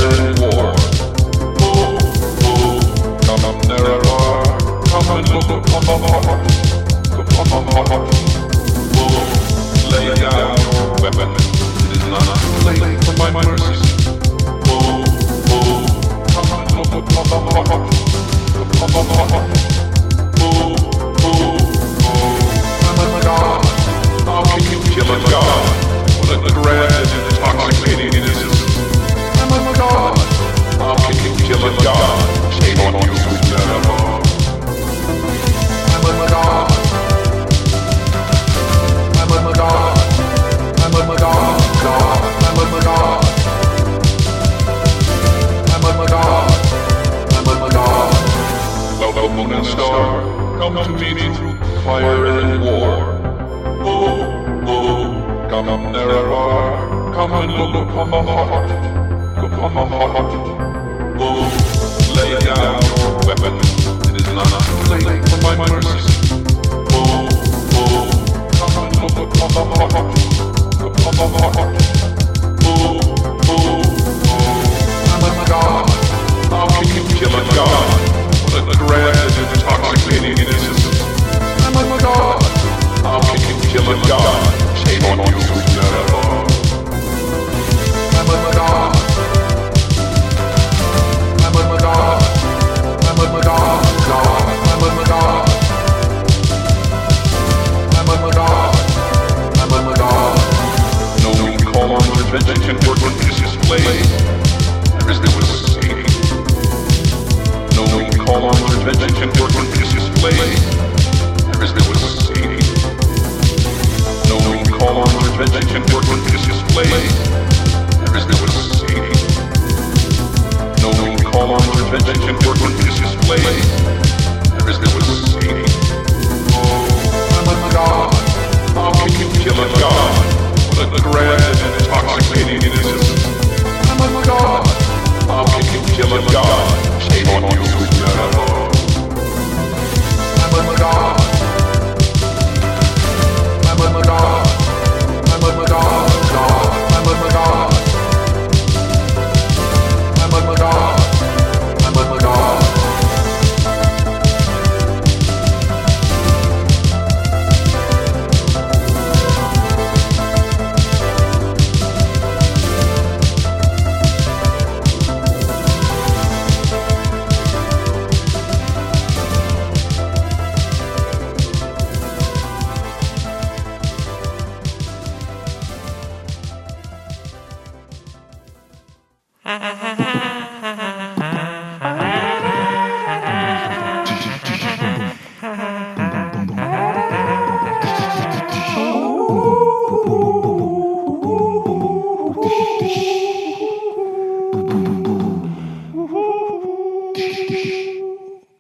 and war. Come up nearer, come and look upon my heart, upon my heart. Lay down your weapon, it is not too late for my mercy. Come and look upon my heart, upon my heart. I'm a god, how can you kill a god? What a grand and intoxicating innocence. I'm a god, how can you kill a god? Shame on you, never. I'm a god, I'm a god, I'm a god, god, I'm a god, I'm a god, I'm a god. Well, moon and star, come to meet me through fire and war. Come up nearer, come and look upon my heart, upon my heart. Lay down your weapon, it is not too late for my mercy. Come and look upon my heart, upon my heart. I'm a god, how can you kill a god? What a grand and intoxicating innocence. I'm a god, how can you kill a god? Shame on you, never. I'm a god, I'm a god, I'm a god, god, I'm a god, I'm a god, I'm a god. No one call on intervention can work when this is played. There is no escape. No one call on intervention can work when this is played. There is no escape. No one call on intervention can work when this is played. There is no escape. No one call on intervention can work when this is played. There is no escape. I'm a god, how can you kill a god? What a grand and intoxicating innocence. I'm a god, how can you kill a god? Shame on you, never. I'm a god, I'm a god, I'm a god, god, I'm a god, I'm a god, I'm a god. Ha ha ha ha.